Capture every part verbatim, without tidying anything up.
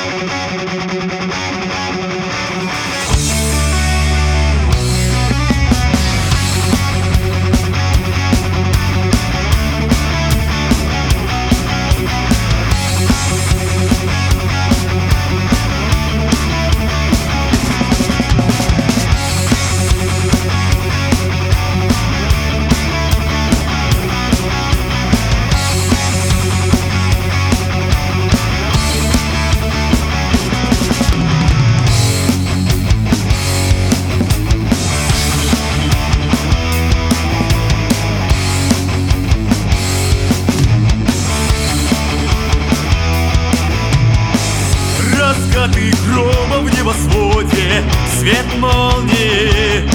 Раскаты грома в небосводе, свет молнии.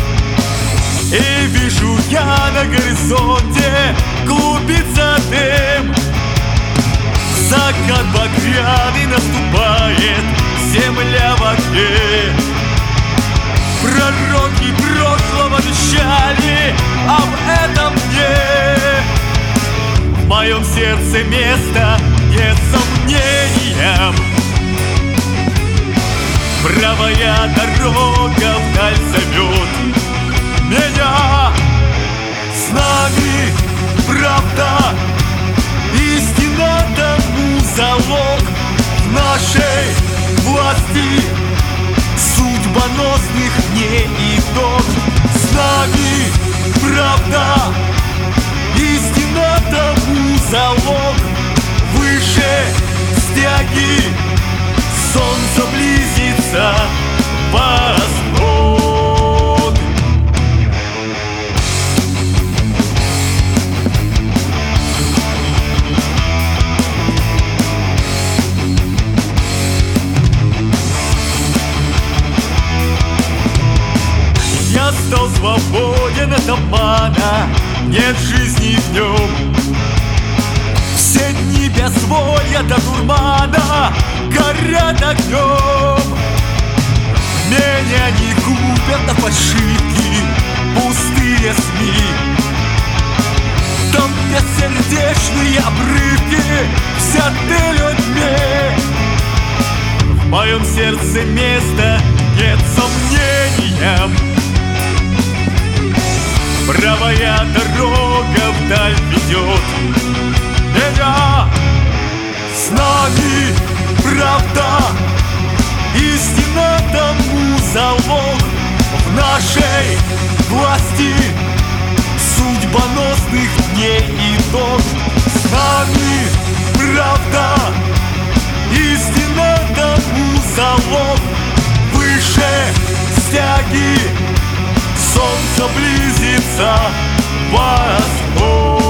И вижу я на горизонте клубится дым. Закат багряный наступает, земля в огне. Пророки прошлого вещали об этом дне. В моем сердце место нет сомнениям. Правая дорога вдаль зовет меня. С нами правда, истина тому залог. В нашей власти судьбоносных дней итог. С нами правда, истина тому залог. Выше стяги солнце близится, восход. Я стал свободен от обмана, нет жизни в нем. Все дни безволья до дурмана горят огнем. Меня не купят на фальшивки пустые СМИ. Там бессердечные обрывки взяты людьми. В моем сердце места нет сомнениям. Правая дорога вдаль ведет меня. С нами правда, истина тому залог. В нашей власти судьбоносных дней итог. С нами правда, истина тому залог. Выше стяги солнце близится, восход.